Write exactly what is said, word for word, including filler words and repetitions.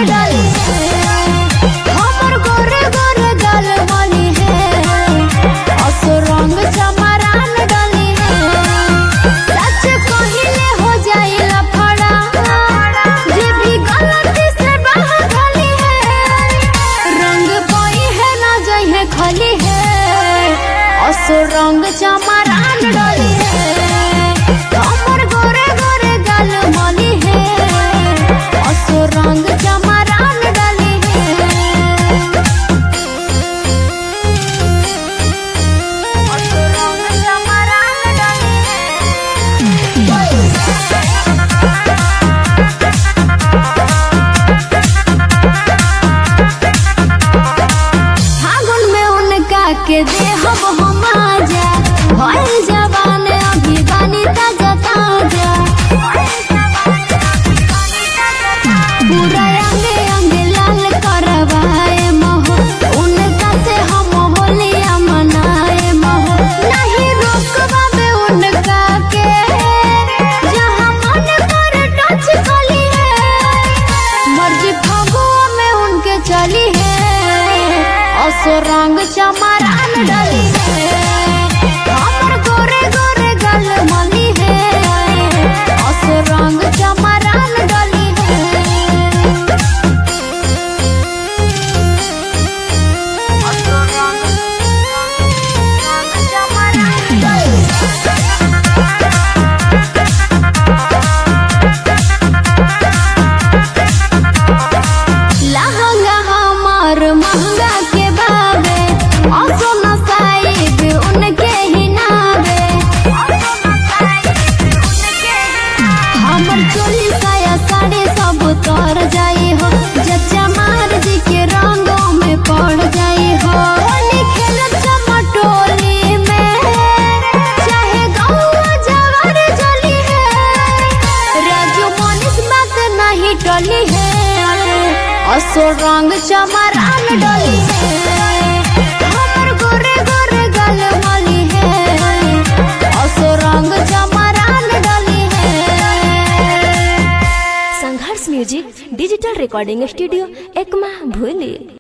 डाली है, हमर गोरे गोरे गाल वाली है, असो रंग चमरान डाली है। सच कहिले हो जाई लफड़ा, जे भी गलती से बह गली है, रंग पाई है ना जाई है खली है, असो रंग चमरान डाली है, हमर गोरे गोरे गाल वाली है, असो रंग चमरान डाली है, असो रंग चमरान डाली फागुन में उनका के देहब हम आजा, भइल जवान अभी बानी ताजा ताजा, पूरा अंगे अंगे लाल करवाए मोह, उनका से हम होलिया मनाए मोह, नहीं रोकबा में उनका के, जहाँ मन कर टच कली है, मर्जी फगुआ में उनके चली है, असो रंग चमरान डाली है, हमर गोरे गोरे गाल वाली है, असो रंग चमरान डाली है, असो रंग चमरान डाली लहंगा हमार महंगा के बाबे, असो नसाइब उनके ही नावे, हमर चोली साया साड़ी सब तर जाई हो, जच्चा मार जी के रंगों में पड़ जाई हो, होली खेलत चमटोली में, चाहे गौआ जवार जली है, राजू मनीष बात नहीं टली है, असो रंग चमरान डाली है, हमर गोरे गोरे गाल वाली है, असो रंग चमरान डाली है। Sangharsh music digital recording studio Ekma भूली।